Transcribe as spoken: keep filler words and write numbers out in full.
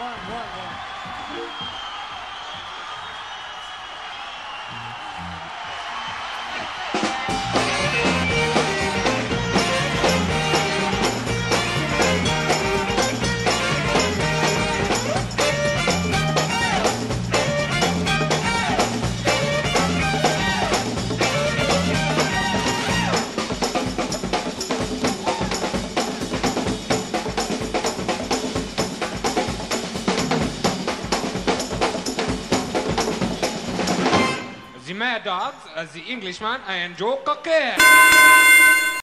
one, one, one. The Mad Dogs, as the Englishman and Joe Cocker.